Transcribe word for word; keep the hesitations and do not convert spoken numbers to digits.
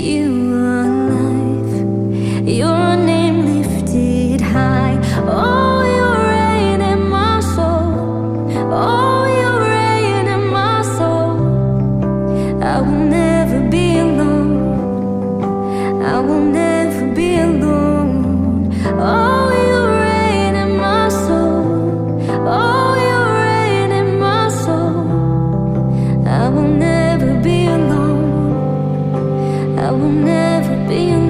you alive. Your name lifted high. Oh, you reign in my soul. Oh, you reign in my soul. I will never be alone. I will never be alone. Oh, you reign in my soul. Oh, you reign in my soul. I will never be alone. I will never be alone.